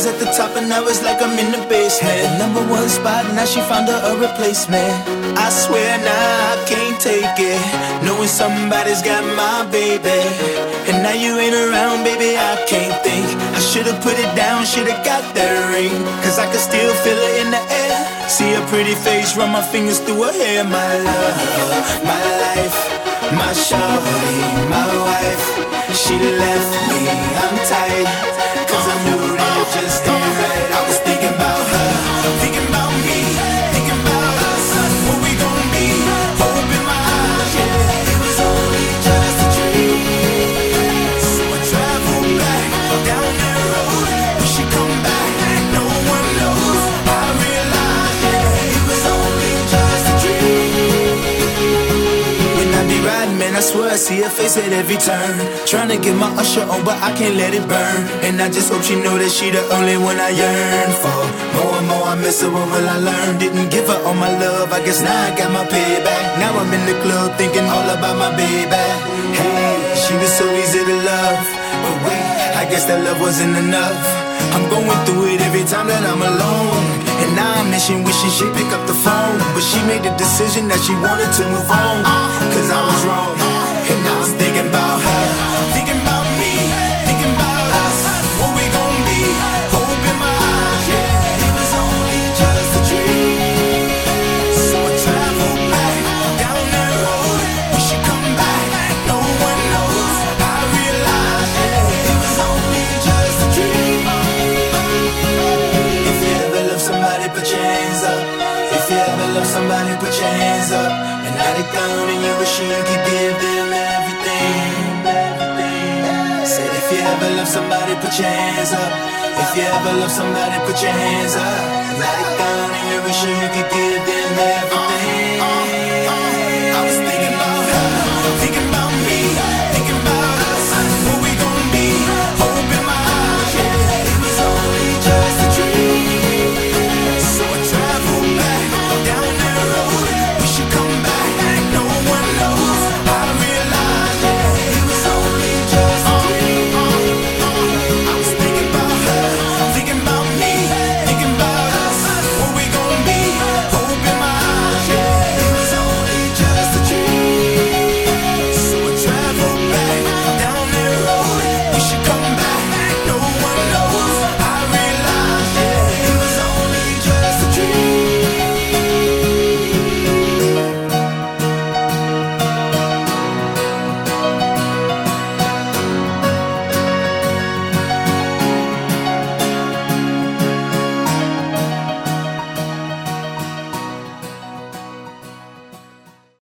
at the top and now it's like I'm in the basement. Had the #1 spot, now she found her a replacement. I swear now I can't take it, knowing somebody's got my baby. And now you ain't around, baby, I can't think. I should've put it down, should've got that ring, cause I can still feel it in the air. See her pretty face, run my fingers through her hair. My love, my life, my shawty, my wife. She left me, I'm tight, cause I knew that it just ain't right. I was thinking about her, thinking about me, thinking about us, what we gon' be. Hope in my eyes, yeah, it was only just a dream. So I travel back down that road, when she come back, no one knows. I realized, yeah, it was only just a dream. When I be riding, man, I swear I see her face at every turn. Trying to get my Usher on, but I can't let it burn. And I just hope she know that she the only one I yearn for. More and more I miss her, what will I learn? Didn't give her all my love, I guess now I got my payback. Now I'm in the club thinking all about my baby. Hey, she was so easy to love, but wait, I guess that love wasn't enough. I'm going through it every time that I'm alone, and now I'm wishing she'd pick up the phone. But she made the decision that she wanted to move on, cause I was wrong. And I was thinking about her, thinking about me, thinking about us, what we gon' be. Hope in my eyes, yeah, it was only just a dream. So I travel back down that road, we should come back, no one knows. I realized, yeah, it was only just a dream. If you ever love somebody, put your hands up. If you ever love somebody, put your hands up. And now they're gone and you wish you could give them everything. Said if you ever love somebody, put your hands up. If you ever love somebody, put your hands up. Now they're gone and you wish you could give them everything.